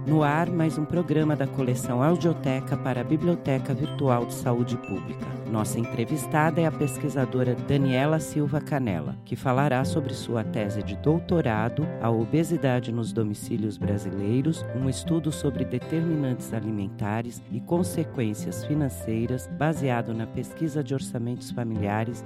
No ar, mais um programa da coleção Audioteca para a Biblioteca Virtual de Saúde Pública. Nossa entrevistada é a pesquisadora Daniela Silva Canella, que falará sobre sua tese de doutorado, A Obesidade nos Domicílios Brasileiros, um estudo sobre determinantes alimentares e consequências financeiras, baseado na Pesquisa de Orçamentos Familiares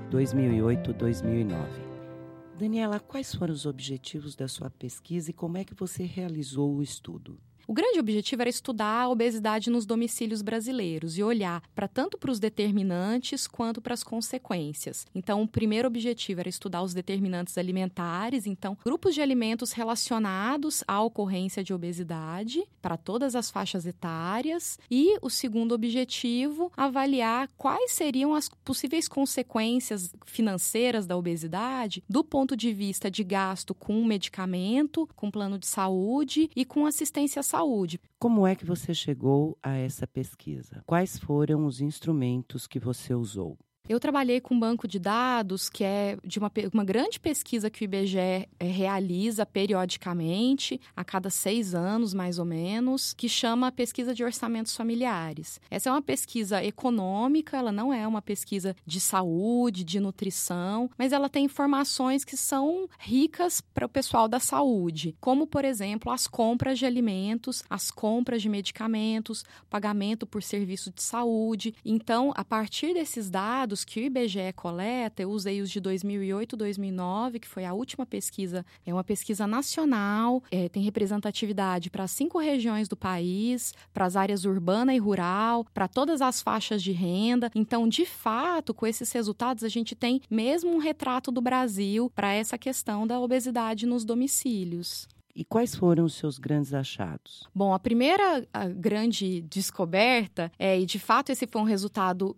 2008-2009. Daniela, quais foram os objetivos da sua pesquisa e como é que você realizou o estudo? O grande objetivo era estudar a obesidade nos domicílios brasileiros e olhar tanto para os determinantes quanto para as consequências. Então, o primeiro objetivo era estudar os determinantes alimentares, então, grupos de alimentos relacionados à ocorrência de obesidade para todas as faixas etárias. E o segundo objetivo, avaliar quais seriam as possíveis consequências financeiras da obesidade do ponto de vista de gasto com medicamento, com plano de saúde e com assistência à saúde. Como é que você chegou a essa pesquisa? Quais foram os instrumentos que você usou? Eu trabalhei com um banco de dados que é de uma grande pesquisa que o IBGE realiza periodicamente, a cada 6 anos, mais ou menos, que chama Pesquisa de Orçamentos Familiares. Essa é uma pesquisa econômica, ela não é uma pesquisa de saúde, de nutrição, mas ela tem informações que são ricas para o pessoal da saúde, como, por exemplo, as compras de alimentos, as compras de medicamentos, pagamento por serviço de saúde. Então, a partir desses dados que o IBGE coleta, eu usei os de 2008 e 2009, que foi a última pesquisa, é uma pesquisa nacional, tem representatividade para 5 regiões do país, para as áreas urbana e rural, para todas as faixas de renda. Então, de fato, com esses resultados, a gente tem mesmo um retrato do Brasil para essa questão da obesidade nos domicílios. E quais foram os seus grandes achados? Bom, a primeira grande descoberta, e de fato esse foi um resultado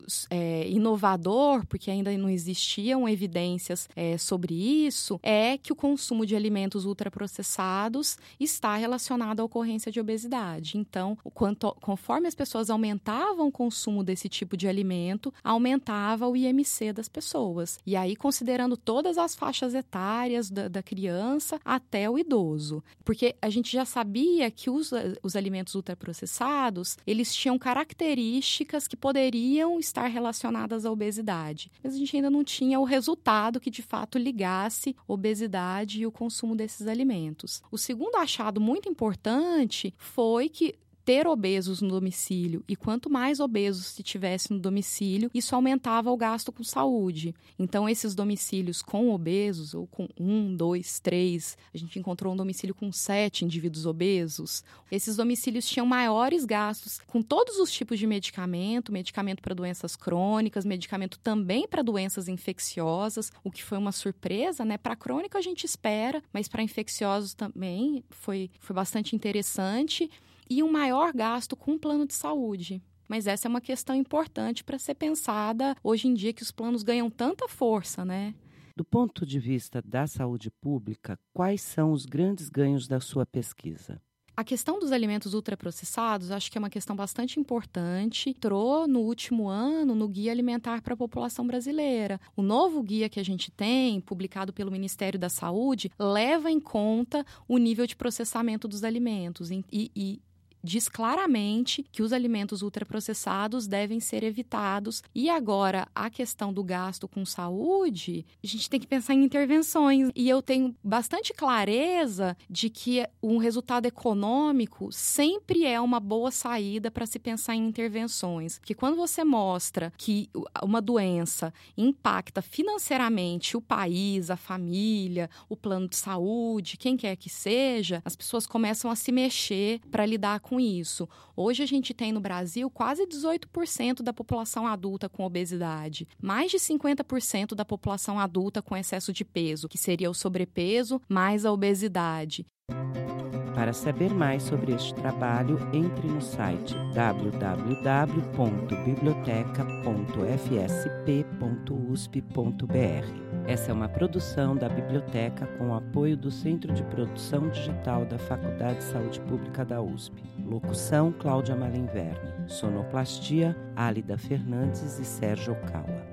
inovador, porque ainda não existiam evidências sobre isso, é que o consumo de alimentos ultraprocessados está relacionado à ocorrência de obesidade. Então, conforme as pessoas aumentavam o consumo desse tipo de alimento, aumentava o IMC das pessoas. E aí, considerando todas as faixas etárias da criança até o idoso. Porque a gente já sabia que os alimentos ultraprocessados, eles tinham características que poderiam estar relacionadas à obesidade. Mas a gente ainda não tinha o resultado que, de fato, ligasse obesidade e o consumo desses alimentos. O segundo achado muito importante foi que ter obesos no domicílio, e quanto mais obesos se tivesse no domicílio, isso aumentava o gasto com saúde. Então, esses domicílios com obesos, ou com 1, 2, 3, a gente encontrou um domicílio com 7 indivíduos obesos, esses domicílios tinham maiores gastos com todos os tipos de medicamento para doenças crônicas, medicamento também para doenças infecciosas, o que foi uma surpresa, né? Para crônica a gente espera, mas para infecciosos também foi bastante interessante. E um maior gasto com o plano de saúde. Mas essa é uma questão importante para ser pensada hoje em dia que os planos ganham tanta força, né? Do ponto de vista da saúde pública, quais são os grandes ganhos da sua pesquisa? A questão dos alimentos ultraprocessados, acho que é uma questão bastante importante. Entrou no último ano no Guia Alimentar para a População Brasileira. O novo guia que a gente tem, publicado pelo Ministério da Saúde, leva em conta o nível de processamento dos alimentos e diz claramente que os alimentos ultraprocessados devem ser evitados. E agora, a questão do gasto com saúde, a gente tem que pensar em intervenções. E eu tenho bastante clareza de que um resultado econômico sempre é uma boa saída para se pensar em intervenções. Porque quando você mostra que uma doença impacta financeiramente o país, a família, o plano de saúde, quem quer que seja, as pessoas começam a se mexer para lidar com isso. Hoje a gente tem no Brasil quase 18% da população adulta com obesidade, mais de 50% da população adulta com excesso de peso, que seria o sobrepeso mais a obesidade. Para saber mais sobre este trabalho, entre no site www.biblioteca.fsp.usp.br. Essa é uma produção da Biblioteca com o apoio do Centro de Produção Digital da Faculdade de Saúde Pública da USP. Locução, Cláudia Malenverne. Sonoplastia, Álida Fernandes e Sérgio Ocawa.